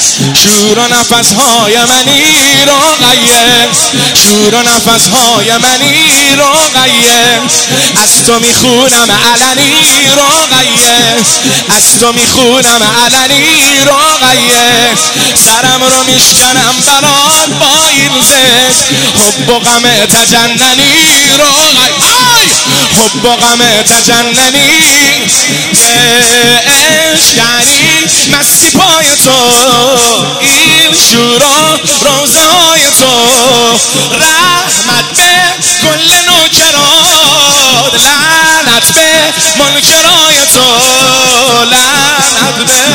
شور و نفسهای منی رقیه، شور و نفسهای منی رقیه، از تو میخونم علنی رقیه، از تو میخونم علنی رقیه، سرم رو میشکنم برات با این زد، حب و غم تجننی رقیه، حب و غم تجننی، عشقی مستی پای تو، این شورا روزه های تو، رحمت به کل نوکرات، لعنت به منکرای تو، لعنت به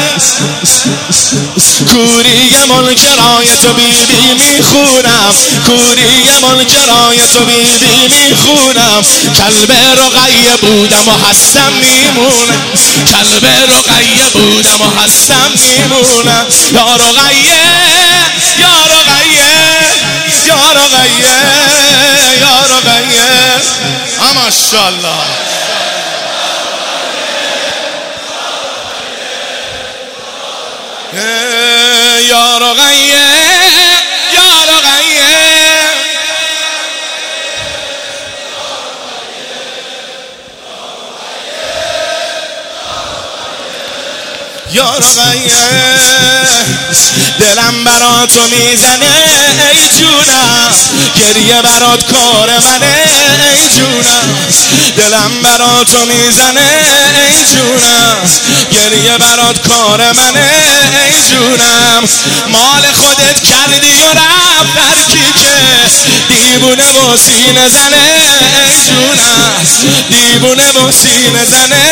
کوری منکرای تو بیبی میخونم، کوری منکرای تو بیبی میخونم، کلب رقیه بودم و هستم میمونم، کلب رقیه بودم و هستم میمونم، یا رقیه یا رقیه یا رقیه یا رقیه، ماشاءالله. یا رقیه یا رقیه، یا رقیه، دلم برات تو میزنه ای جونم، گریه برات کار منه ای جونم، دلم برات تو میزنه ای جونم، گریه برات کار منه ای جونم، مال خودت کردی و رفت در کیکه، دیوونه و سینه زنه ای جونم، دیوونه و سینه زنه،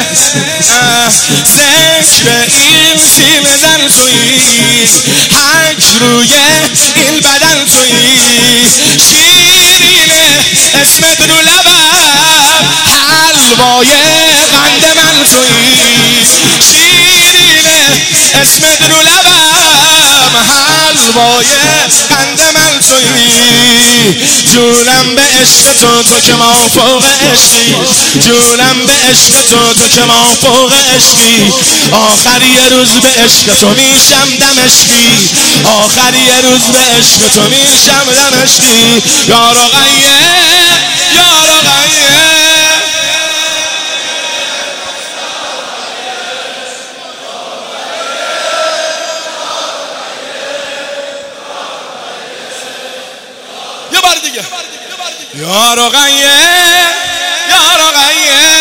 سنگ به این سینه زن تویی، حج روی این بدن تویی، شیرینه اسمت رو لبم، حلوای قند من تویی، شیرینه اسمت رو لبم، حلوای قند من تویی، جونم به عشق تو، تو که ما فوق عشقی، جونم به عشق تو، تو که ما فوق عشقی، آخر یه روز به عشق تو میشم دمشقی، آخر یه روز به عشق تو میشم دمشقی، یا رقیه یا رقیه، یه بار دیگه، یا رقیه یا رقیه،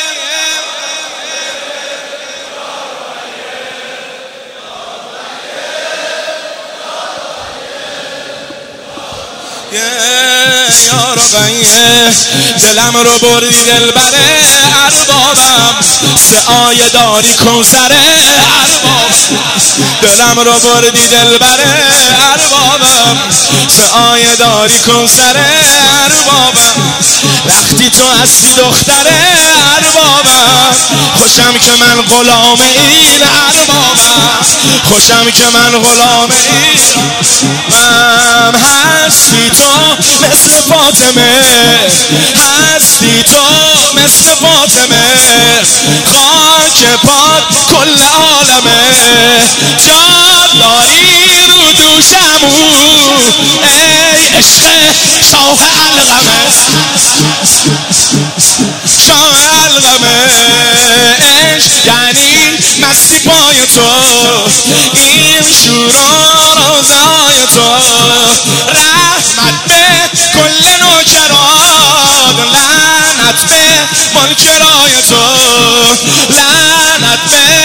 یا رقیه، دلم رو بردی دلبره اربابم، سعای داری کوثره اربابم، دلم رو بردی دلبره اربابم، سعای داری کوثره اربابم، وقتی تو هستی دختره اربابم، خوشم که من غلام این اربابم، خوشم که من غلام این، من هستی تو مثل فاطمه، هستی تو مثل فاطمه، خاک پات کل عالمه، جان داری رو دوشمون، ای عشق شاه علقمه، شاه علقمه، عشق یعنی مستی پای تو، این شورا روزای تو، رحمت به کل نوکرات، لعنت به منکرای تو، لعنت به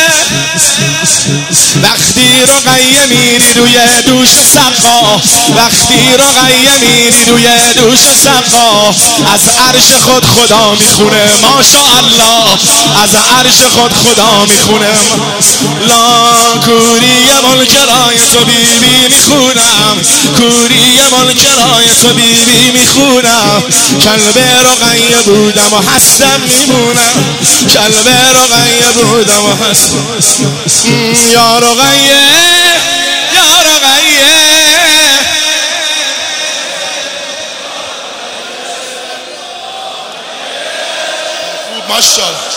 وقتی رقیه میری روی دوش سقا، وقتی رقیه میری روی دوش سقا، از عرش خود خدا میخونه ماشاءالله، از عرش خود خدا میخونه، لا کوری منکرای تو بیبی میخونم، کوری منکرای تو بیبی میخونم، کلب رقیه بودم و هستم میمونم، کلب رقیه بودم و هستم، یا رقیه یا رقیه، ماشاءالله.